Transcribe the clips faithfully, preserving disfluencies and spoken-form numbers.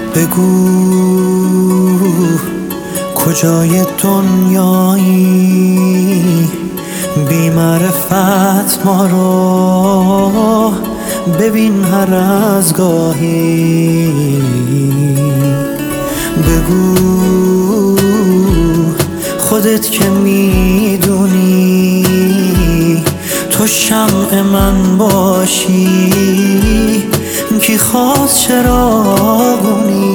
بگو کجای دنیایی، بی معرفت ما رو ببین هر از گاهی. بگو خودت که میدونی تو شمع من باشی، کی خواست چراغونی.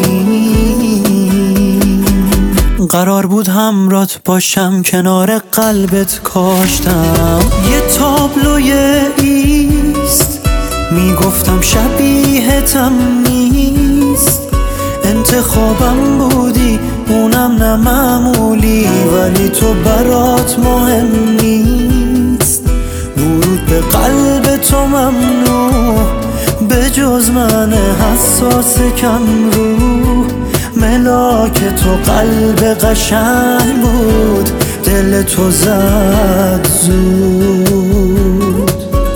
قرار بود همرات باشم کنار قلبت کاشتم یه تابلوی ایست، میگفتم شبیهتم نیست. انتخابم بودی اونم نه معمولی، ولی تو برات مهم نیست. ورود به قلب تو ممنوع، به جز من حساس کم رو. ملاک تو قلب قشنگ بود، دل تو زد زود.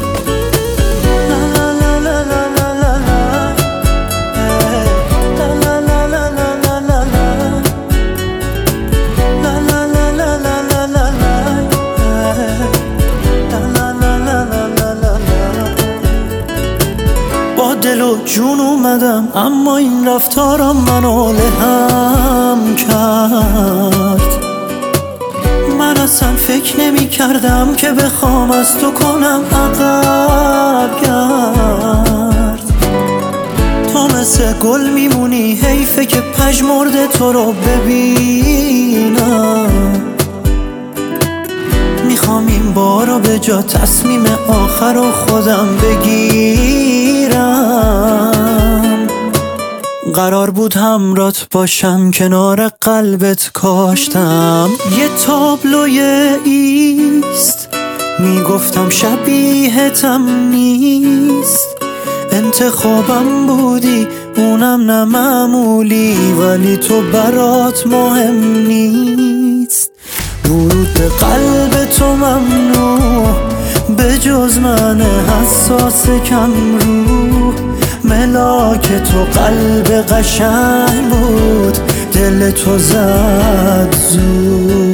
با دل و جون اومدم، اما این رفتارم منو لهم کرد. من اصلا فکر نمی کردم که بخوام از تو کنم عقب گرد. تو مثل گل میمونی، حیفه که پژمرده تو رو ببینم. میخوام این بارو به جا تصمیم آخر رو خودم بگیرم. قرار بود همرات باشم کنار قلبت کاشتم یه تابلوی ایست، میگفتم شبیهتم نیست. انتخابم بودی اونم نه معمولی، ولی تو برات مهم نیست. ورود به قلب تو ممنوع، به جز من حساس کم رو. ملاک تو قلب قشنگ بود، دل تو زد زود.